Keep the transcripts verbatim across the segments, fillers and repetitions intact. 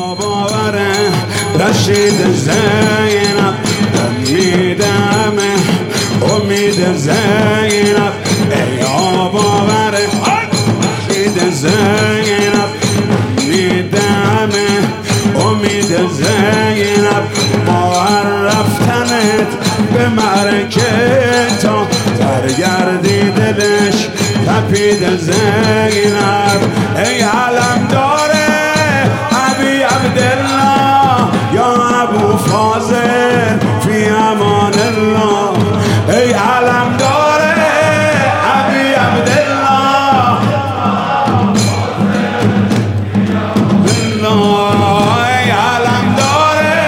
باوره رشید زینب امیدم امید زینب ای باوره رشید زینب امیدم امید زینب باور رفتنت به مرکه تا برگردی دلش تپید زینب ای علم داره ابی عبدالله یا ابو فاضل فی امان الله ای علم داره ابی عبدالله ای علم داره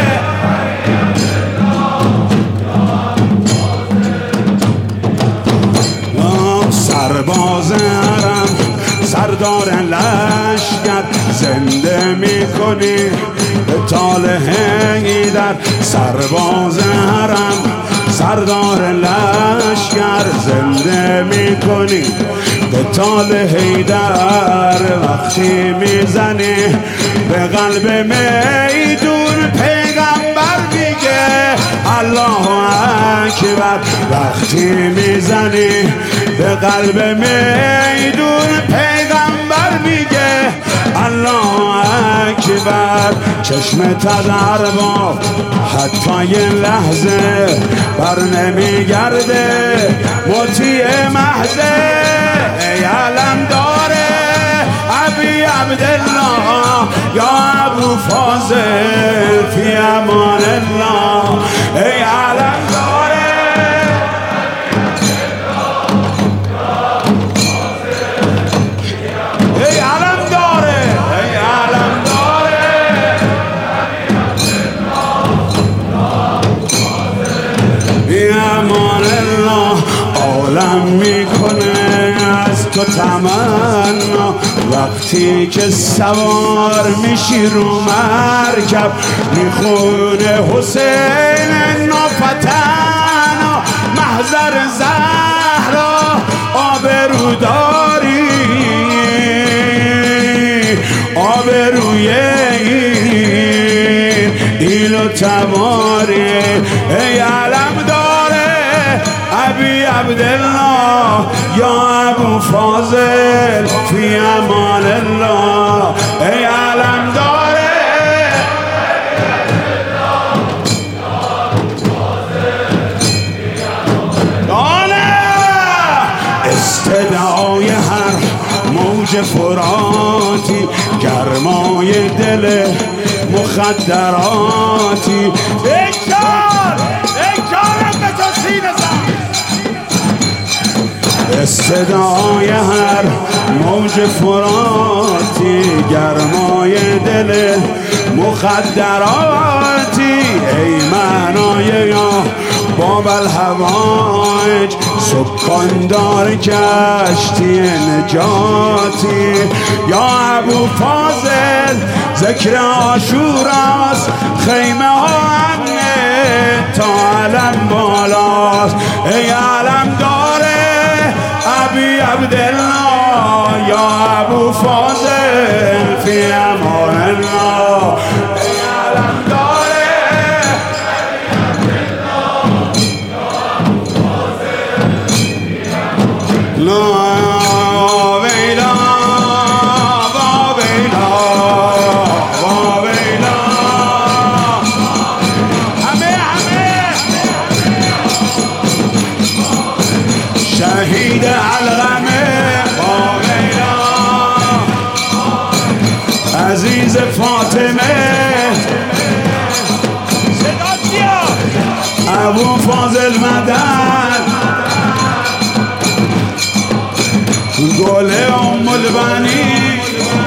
سرباز حرم سردار لشکر زنده میکنی به طال حیدر سرباز حرم سردار لشکر زنده میکنی به طال حیدر وقتی میزنی به قلب میدون پیغمبر میگه الله اکبر وقتی میزنی به قلب میدون پیغمبر میگه الله اکبر چشم تدر با حتی یه لحظه بر نمیگرده مطیع محضه ای علم داره ابی عبدالله یا ابو فاضل فی امان الله ای علم داره ای علم داره ای علم داره فی امان الله عالم میکنه از تو تمنا وقتی که سوار میشی رو مرکب میخونه حسین نافتن محضر زهرا آبرو داری آبروی این ایلو تباری ای علم داره ابی عبدالله یا ابو فاضل فی امان الله ای علم داره استدعای هر موج فراتی گرمای دل مخدراتی اکار اکارم به تو سینه زن استدعای هر موج فراتی گرمای دل مخدراتی ای معنای یا باب الهوایج سکاندار کشتی نجاتی یا ابو فاضل ذکر عاشوراست خیمه ها امنه تا علم بالاست ای علم داره ابی عبدالله یا ابو فاضل فی امان الله ای علم داره لا ویلا با ویلا با ویلا همه همه شهید علقمه با ویلا عزیز فاطمه صدا کیا ابو فاضل مدد گل ام البنین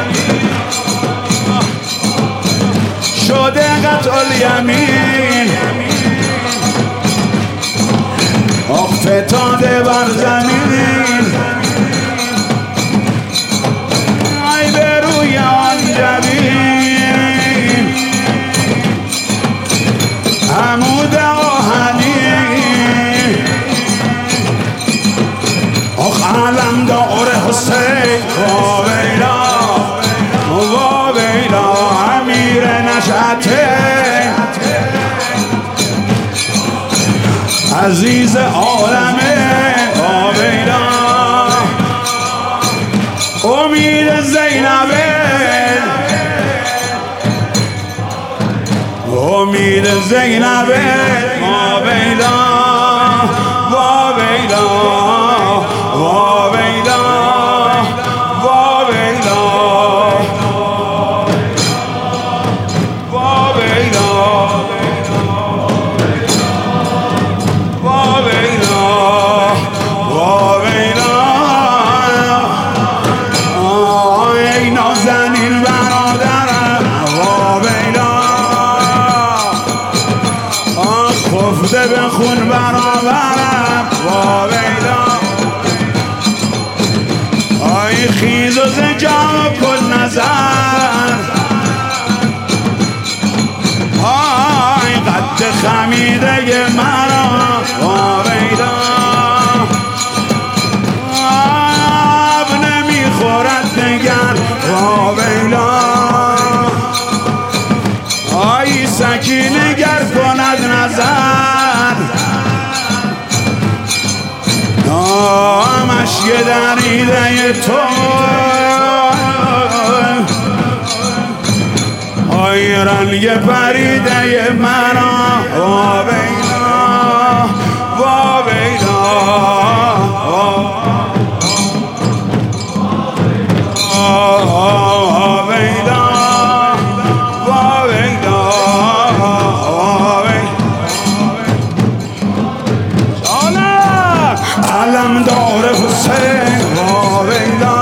شده قطع الیمین افتاده بر زمین ای به روی آن جبین عمود آهنی آخ علم داره حسین و ویلا و ویلا همین نشأته عزیز عالمه آبیدا امید زینبه امید زینبه آبیدا آبیدا آبیدا آبیدا خفته به خون برابرم واویلا آی خیز و زجا کن نظر آی قد خمیده مرا واویلا آب نمیخورد نگر واویلا آی سکینه گر کند نظر نامش یه دریده تو آی رنگ پریده مرا واویلا واویلا علمدار حسین واویلا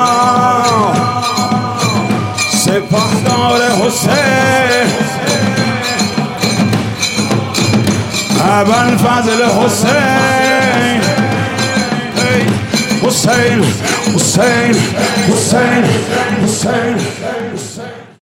سپهدار حسین ابوالفضل حسین حسین حسین حسین حسین